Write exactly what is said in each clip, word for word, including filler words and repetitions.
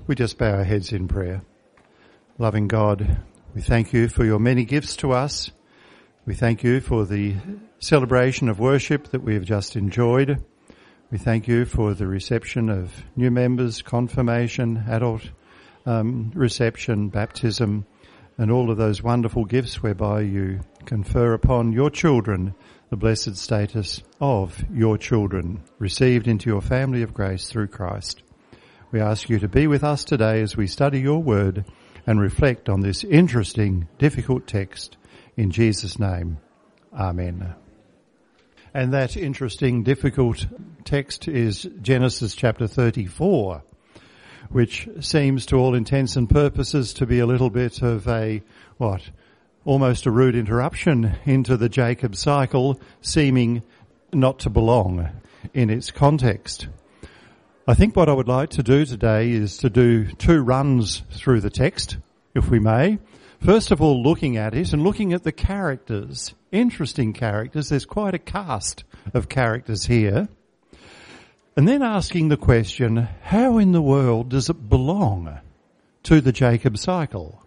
We just bow our heads in prayer. Loving God, we thank you for your many gifts to us. We thank you for the celebration of worship that we have just enjoyed. We thank you for the reception of new members, confirmation, adult um, reception, baptism, and all of those wonderful gifts whereby you confer upon your children the blessed status of your children, received into your family of grace through Christ. We ask you to be with us today as we study your word and reflect on this interesting, difficult text. In Jesus' name, amen. And that interesting, difficult text is Genesis chapter thirty-four, which seems to all intents and purposes to be a little bit of a, what, almost a rude interruption into the Jacob cycle, seeming not to belong in its context. I think what I would like to do today is to do two runs through the text, if we may. First of all, looking at it and looking at the characters, interesting characters. There's quite a cast of characters here. And then asking the question, how in the world does it belong to the Jacob cycle?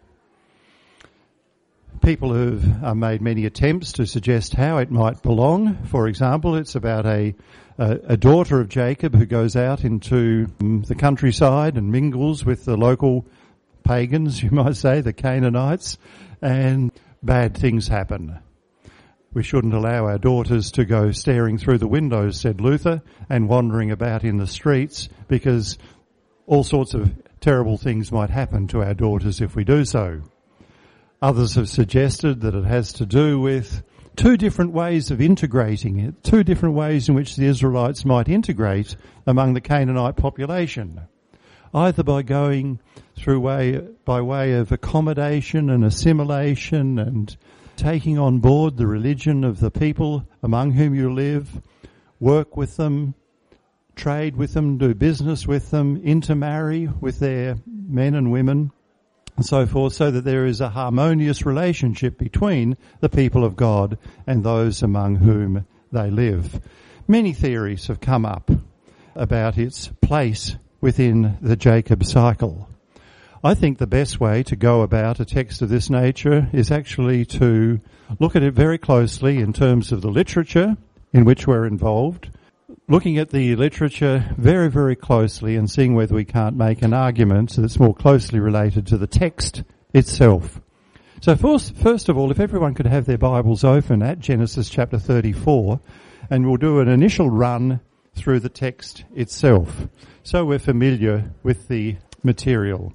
People have uh, made many attempts to suggest how it might belong. For example, it's about a, a, a daughter of Jacob who goes out into um, the countryside and mingles with the local pagans, you might say, the Canaanites, and bad things happen. We shouldn't allow our daughters to go staring through the windows, said Luther, and wandering about in the streets, because all sorts of terrible things might happen to our daughters if we do so. Others have suggested that it has to do with two different ways of integrating it, two different ways in which the Israelites might integrate among the Canaanite population, either by going through way, by way of accommodation and assimilation and taking on board the religion of the people among whom you live, work with them, trade with them, do business with them, intermarry with their men and women, and so forth, so that there is a harmonious relationship between the people of God and those among whom they live. Many theories have come up about its place within the Jacob cycle. I think the best way to go about a text of this nature is actually to look at it very closely in terms of the literature in which we're involved, looking at the literature very, very closely and seeing whether we can't make an argument that's more closely related to the text itself. So first, first of all, if everyone could have their Bibles open at Genesis chapter thirty-four, and we'll do an initial run through the text itself, so we're familiar with the material.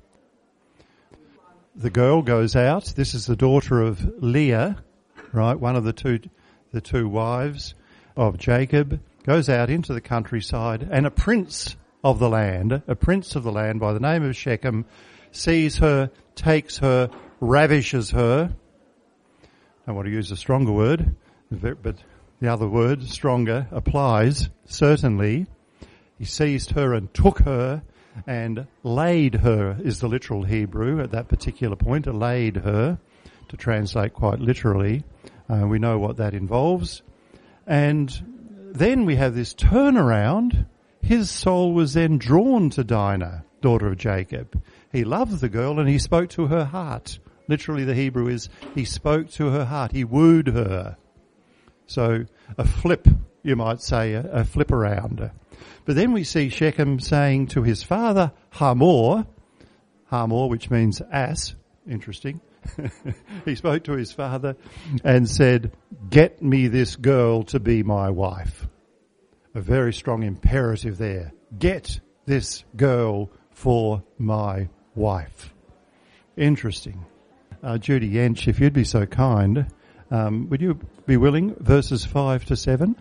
The girl goes out. This is the daughter of Leah, right? One of the two, the two wives of Jacob, goes out into the countryside, and a prince of the land, a prince of the land by the name of Shechem, sees her, takes her, ravishes her. I want to use a stronger word, but the other word, stronger, applies, certainly. He seized her and took her and laid her, is the literal Hebrew at that particular point, laid her, to translate quite literally. Uh, we know what that involves. And then we have this turnaround. His soul was then drawn to Dinah, daughter of Jacob. He loved the girl and he spoke to her heart. Literally the Hebrew is, he spoke to her heart. He wooed her. So a flip, you might say, a, a flip around. But then we see Shechem saying to his father, Hamor, Hamor, which means ass, interesting. He spoke to his father and said, get me this girl to be my wife. A very strong imperative there. Get this girl for my wife. Interesting. Uh, Judy Yench, if you'd be so kind, um, would you be willing, verses five to seven?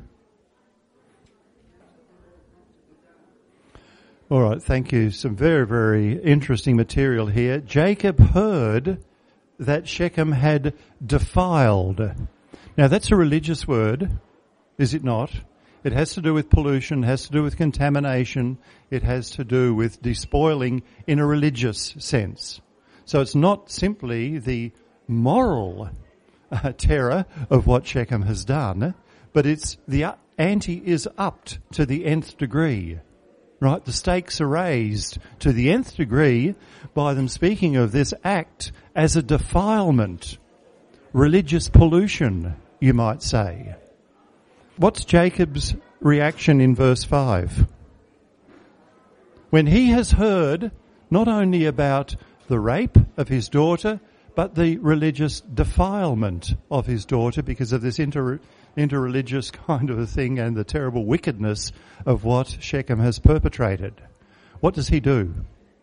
All right, thank you. Some very, very interesting material here. Jacob heard that Shechem had defiled. Now, that's a religious word, is it not? It has to do with pollution, has to do with contamination, it has to do with despoiling in a religious sense. So it's not simply the moral uh, terror of what Shechem has done, but it's the ante is upped to the nth degree. right? The stakes are raised to the nth degree by them speaking of this act as a defilement, religious pollution, you might say. What's Jacob's reaction in verse five? When he has heard not only about the rape of his daughter, but the religious defilement of his daughter because of this inter, interreligious kind of a thing and the terrible wickedness of what Shechem has perpetrated. What does he do?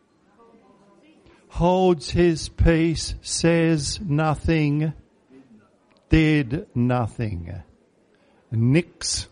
Holds his peace, says nothing, did nothing. Nix.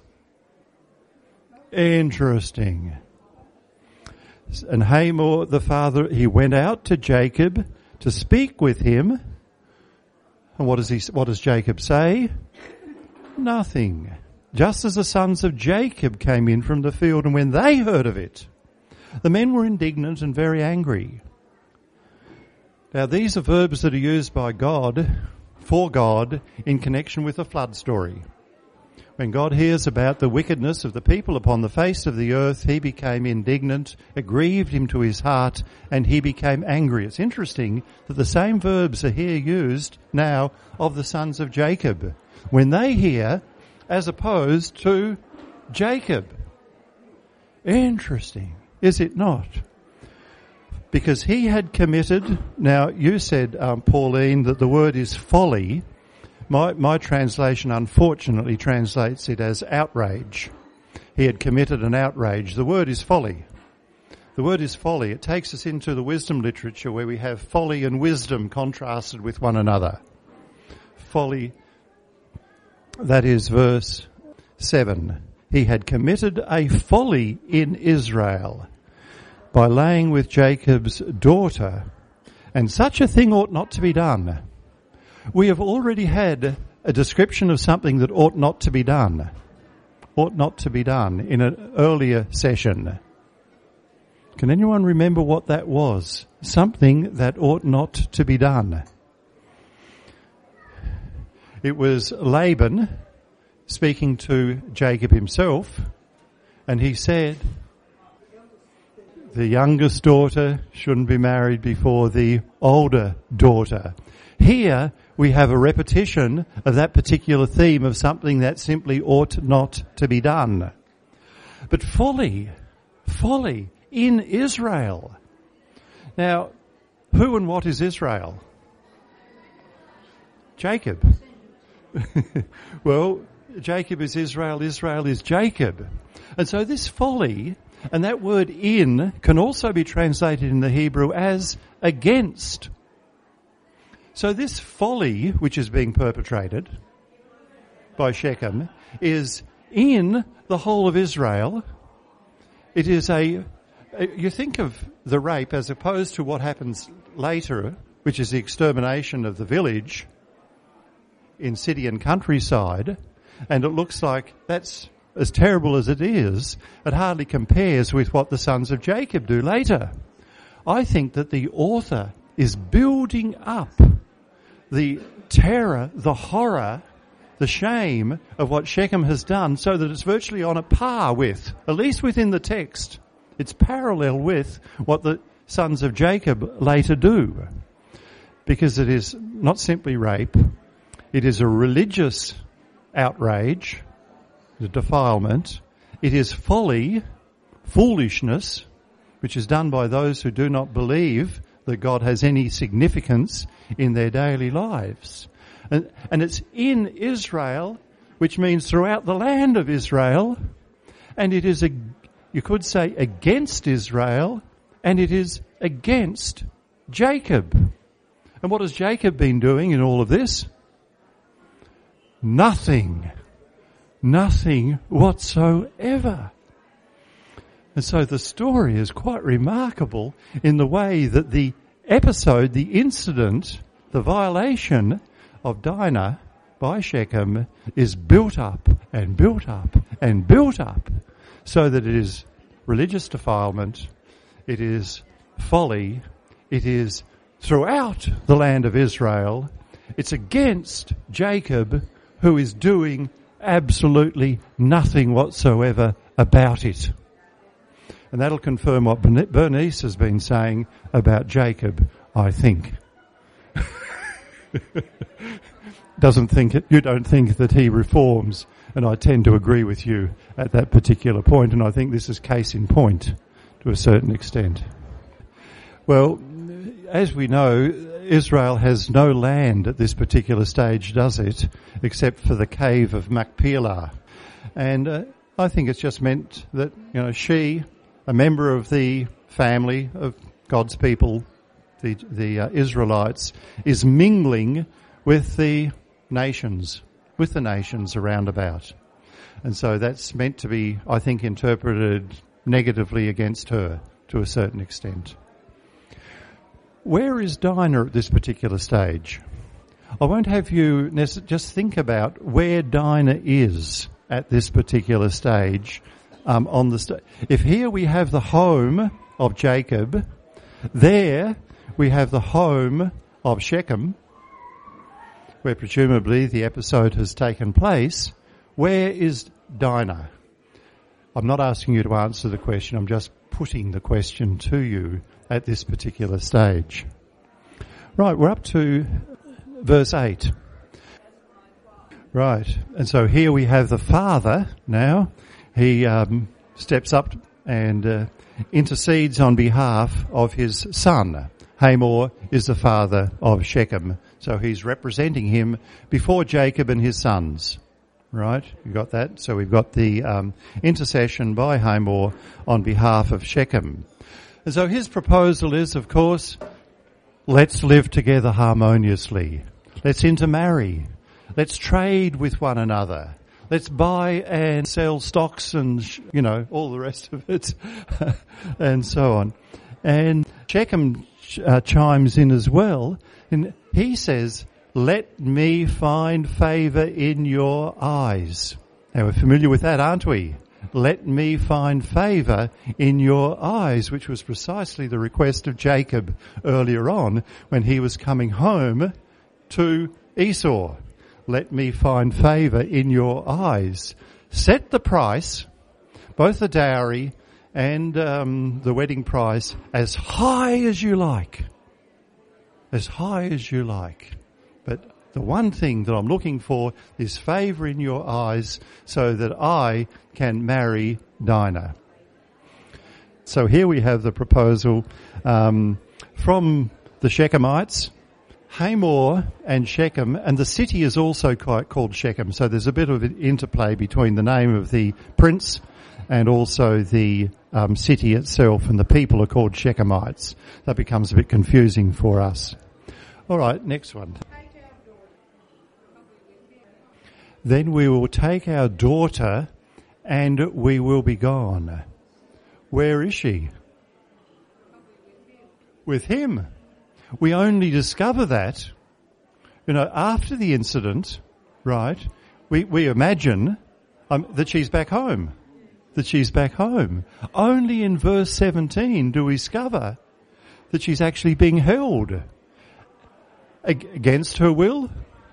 Interesting. And Hamor, the father, he went out to Jacob to speak with him. And what does he, what does Jacob say? Nothing. Just as the sons of Jacob came in from the field, and when they heard of it, the men were indignant and very angry. Now these are verbs that are used by God, for God, in connection with the flood story. When God hears about the wickedness of the people upon the face of the earth, he became indignant, it grieved him to his heart, and he became angry. It's interesting that the same verbs are here used now of the sons of Jacob, when they hear, as opposed to Jacob. Interesting, is it not? Because he had committed, now you said, um, Pauline, that the word is folly. My, my translation unfortunately translates it as outrage. He had committed an outrage. The word is folly. The word is folly. It takes us into the wisdom literature where we have folly and wisdom contrasted with one another. Folly, that is verse seven. He had committed a folly in Israel by laying with Jacob's daughter, and such a thing ought not to be done. We have already had a description of something that ought not to be done, ought not to be done in an earlier session. Can anyone remember what that was? Something that ought not to be done. It was Laban speaking to Jacob himself, and he said, the youngest daughter shouldn't be married before the older daughter. Here we have a repetition of that particular theme of something that simply ought not to be done. But folly, folly in Israel. Now, who and what is Israel? Jacob. Well, Jacob is Israel, Israel is Jacob. And so this folly, and that word in, can also be translated in the Hebrew as against. So this folly, which is being perpetrated by Shechem, is in the whole of Israel. It is a, you think of the rape as opposed to what happens later, which is the extermination of the village in city and countryside, and it looks like that's as terrible as it is, it hardly compares with what the sons of Jacob do later. I think that the author is building up the terror, the horror, the shame of what Shechem has done so that it's virtually on a par with, at least within the text, it's parallel with what the sons of Jacob later do. Because it is not simply rape, it is a religious outrage, a defilement, it is folly, foolishness, which is done by those who do not believe that God has any significance in their daily lives. And, and it's in Israel, which means throughout the land of Israel, and it is, a, you could say, against Israel, and it is against Jacob. And what has Jacob been doing in all of this? Nothing. Nothing whatsoever. And so the story is quite remarkable in the way that the episode, the incident, the violation of Dinah by Shechem is built up and built up and built up so that it is religious defilement, it is folly, it is throughout the land of Israel, it's against Jacob who is doing absolutely nothing whatsoever about it. And that'll confirm what Bernice has been saying about Jacob, I think. Doesn't think it, you don't think that he reforms, and I tend to agree with you at that particular point, and I think this is case in point to a certain extent. Well, as we know, Israel has no land at this particular stage, does it, except for the cave of Machpelah. And uh, I think it's just meant that, you know, she, a member of the family of God's people, the, the uh, Israelites, is mingling with the nations, with the nations around about. And so that's meant to be, I think, interpreted negatively against her to a certain extent. Where is Dinah at this particular stage? I won't have you nec- just think about where Dinah is at this particular stage. Um, on the st- if here we have the home of Jacob, there we have the home of Shechem, where presumably the episode has taken place. Where is Dinah? I'm not asking you to answer the question, I'm just putting the question to you at this particular stage. Right, we're up to verse eight. Right, and so here we have the father now. He um, steps up and uh, intercedes on behalf of his son. Hamor is the father of Shechem, so he's representing him before Jacob and his sons. Right, you got that? So we've got the um, intercession by Hamor on behalf of Shechem. And so his proposal is, of course, let's live together harmoniously. Let's intermarry. Let's trade with one another. Let's buy and sell stocks and, you know, all the rest of it and so on. And Shechem uh, chimes in as well, and he says, let me find favour in your eyes. Now we're familiar with that, aren't we? Let me find favour in your eyes, which was precisely the request of Jacob earlier on when he was coming home to Esau. Let me find favour in your eyes. Set the price, both the dowry and um, the wedding price, as high as you like. As high as you like. But the one thing that I'm looking for is favour in your eyes so that I can marry Dinah. So here we have the proposal um, from the Shechemites, Hamor and Shechem, and the city is also quite called Shechem. So there's a bit of an interplay between the name of the prince and also the um, city itself, and the people are called Shechemites. That becomes a bit confusing for us. All right, next one. Then we will take our daughter and we will be gone. Where is she? With him. We only discover that, you know, after the incident, right? We, we imagine um, that she's back home. That she's back home. Only in verse seventeen do we discover that she's actually being held. Ag- against her will?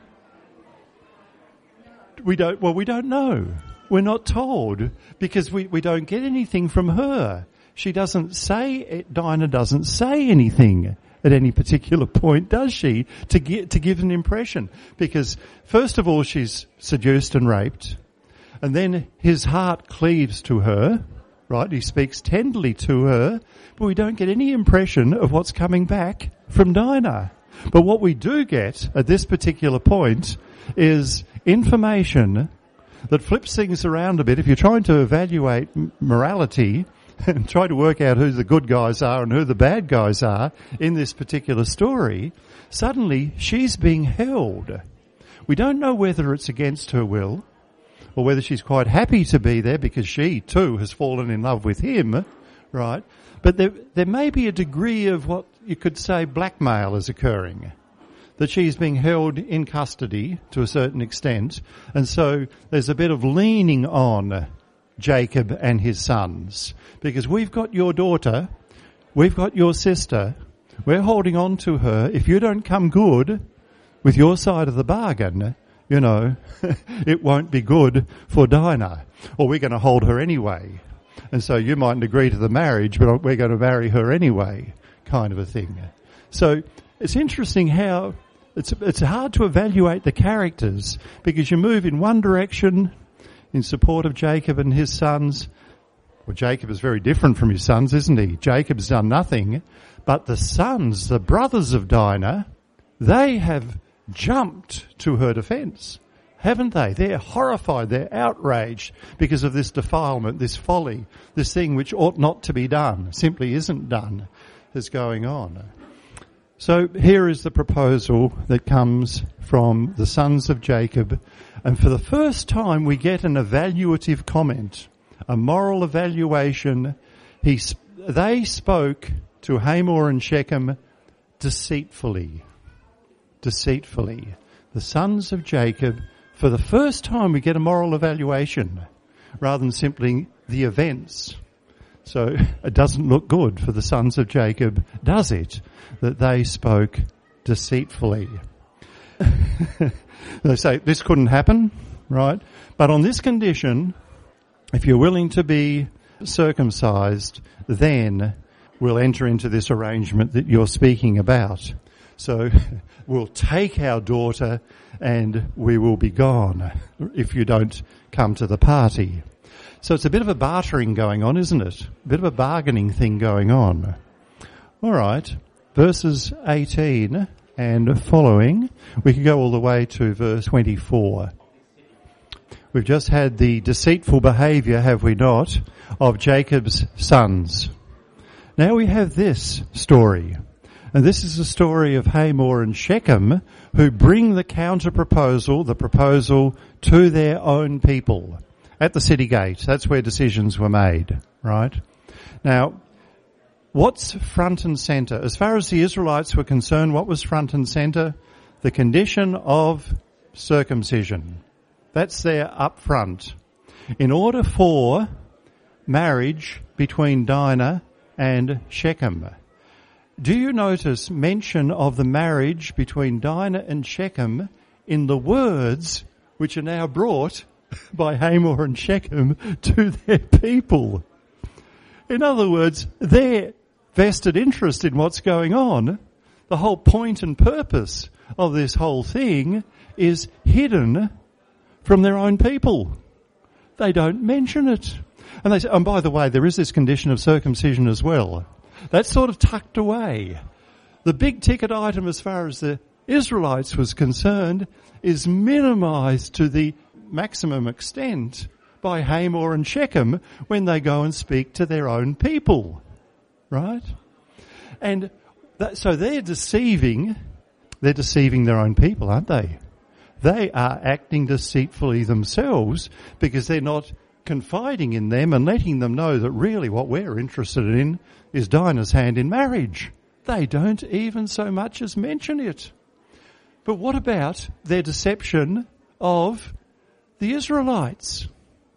We don't, well, we don't know. We're not told because we, we don't get anything from her. She doesn't say, Dinah doesn't say anything at any particular point, does she, to get, to give an impression? Because first of all, she's seduced and raped, and then his heart cleaves to her, right? He speaks tenderly to her, but we don't get any impression of what's coming back from Dinah. But what we do get at this particular point is information that flips things around a bit. If you're trying to evaluate morality and try to work out who the good guys are and who the bad guys are in this particular story, suddenly she's being held. We don't know whether it's against her will or whether she's quite happy to be there because she too has fallen in love with him, right? But there, there may be a degree of what you could say blackmail is occurring, that she's being held in custody to a certain extent, and so there's a bit of leaning on Jacob and his sons, because we've got your daughter, we've got your sister, we're holding on to her. If you don't come good with your side of the bargain, you know, it won't be good for Dinah, or we're going to hold her anyway. And so you mightn't agree to the marriage, but we're going to marry her anyway, kind of a thing. So it's interesting how it's it's hard to evaluate the characters, because you move in one direction in support of Jacob and his sons. Well, Jacob is very different from his sons, isn't he? Jacob's done nothing, but the sons, the brothers of Dinah, they have jumped to her defence, haven't they? They're horrified, they're outraged because of this defilement, this folly, this thing which ought not to be done, simply isn't done, is going on. So here is the proposal that comes from the sons of Jacob, and for the first time we get an evaluative comment, a moral evaluation. He, they spoke to Hamor and Shechem deceitfully. Deceitfully. The sons of Jacob, for the first time we get a moral evaluation rather than simply the events. So it doesn't look good for the sons of Jacob, does it, that they spoke deceitfully. They say this couldn't happen, right? But on this condition, if you're willing to be circumcised, then we'll enter into this arrangement that you're speaking about. So we'll take our daughter and we will be gone if you don't come to the party. So it's a bit of a bartering going on, isn't it? A bit of a bargaining thing going on. All right, verses eighteen and following, we can go all the way to verse twenty-four. We've just had the deceitful behaviour, have we not, of Jacob's sons. Now we have this story. And this is the story of Hamor and Shechem, who bring the counter-proposal, the proposal, to their own people at the city gate. That's where decisions were made, right? Now, what's front and centre? As far as the Israelites were concerned, what was front and centre? The condition of circumcision. That's there up front. In order for marriage between Dinah and Shechem. Do you notice mention of the marriage between Dinah and Shechem in the words which are now brought by Hamor and Shechem to their people? In other words, their vested interest in what's going on, the whole point and purpose of this whole thing is hidden from their own people. They don't mention it. And they say, and by the way, there is this condition of circumcision as well. That's sort of tucked away. The big ticket item as far as the Israelites was concerned is minimised to the maximum extent by Hamor and Shechem when they go and speak to their own people. Right? And that, so they're deceiving, they're deceiving their own people, aren't they? They are acting deceitfully themselves because they're not confiding in them and letting them know that really what we're interested in is Dinah's hand in marriage. They don't even so much as mention it. But what about their deception of the Israelites?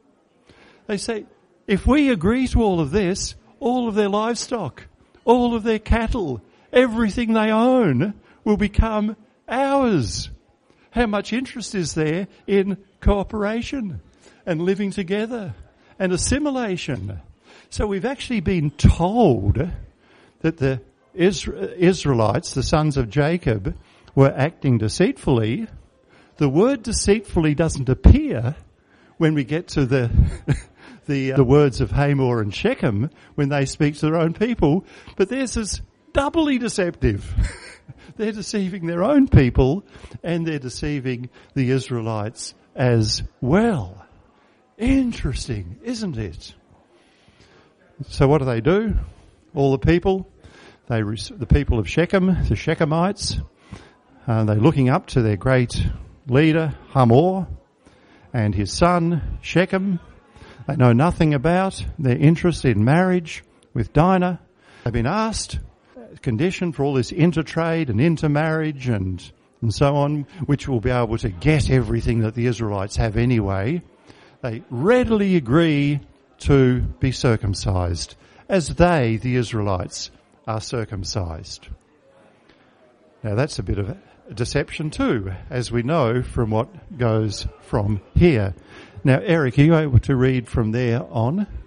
They say, if we agree to all of this, all of their livestock, all of their cattle, everything they own will become ours. How much interest is there in cooperation and living together and assimilation? So we've actually been told that the Israelites, the sons of Jacob, were acting deceitfully. The word deceitfully doesn't appear when we get to the the, uh, the words of Hamor and Shechem when they speak to their own people, but theirs is doubly deceptive. They're deceiving their own people and they're deceiving the Israelites as well. Interesting, isn't it? So what do they do? All the people, they the people of Shechem, the Shechemites, uh, they're looking up to their great leader, Hamor, and his son, Shechem. They know nothing about their interest in marriage with Dinah. They've been asked a condition for all this intertrade and intermarriage and, and so on, which will be able to get everything that the Israelites have anyway. They readily agree to be circumcised, as they, the Israelites, are circumcised. Now that's a bit of a deception too, as we know from what goes from here. Now, Eric, are you able to read from there on?